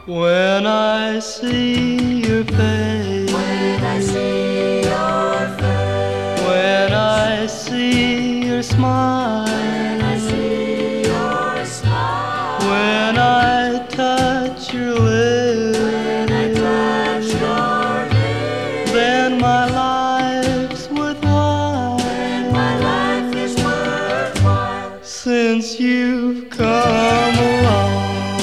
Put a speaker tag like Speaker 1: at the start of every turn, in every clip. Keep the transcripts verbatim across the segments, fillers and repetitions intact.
Speaker 1: When I see your face,
Speaker 2: When I see your face,
Speaker 1: when I see your smile,
Speaker 2: when I see your smile,
Speaker 1: when I touch your lips,
Speaker 2: when I touch your lips,
Speaker 1: then my life's worthwhile.
Speaker 2: then my life is worthwhile.
Speaker 1: Since you've come along,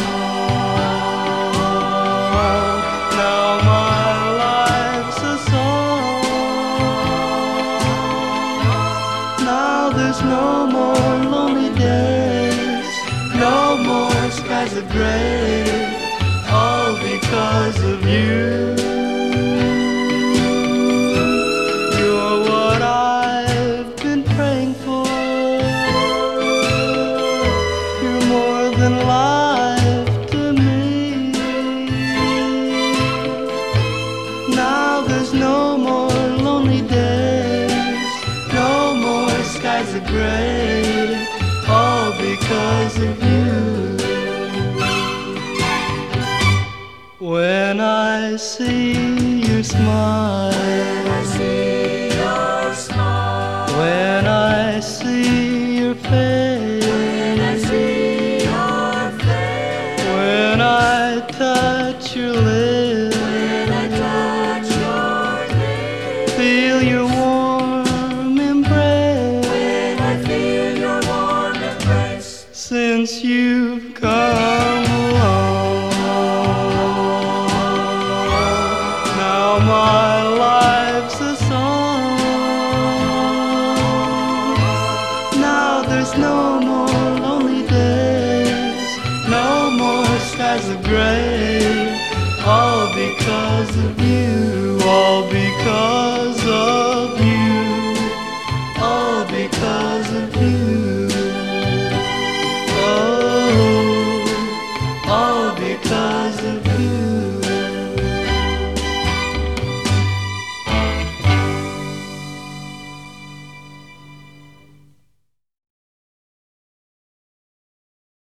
Speaker 1: now my life's a song. Now there's no more lonely days, no more skies of gray, all because of you. You're what I've been praying for. You're more than life to me. Now there's no more lonely days, no more skies of gray, all because of you. When I see your smile,
Speaker 2: When I see your smile,
Speaker 1: when I see your face,
Speaker 2: when I see your face,
Speaker 1: when I touch your lips,
Speaker 2: when I touch your lips,
Speaker 1: feel your warm embrace,
Speaker 2: when I feel your warm embrace.
Speaker 1: since you've come along, now my life's a song. Now there's no more lonely days, no more skies of gray, all because of you, all because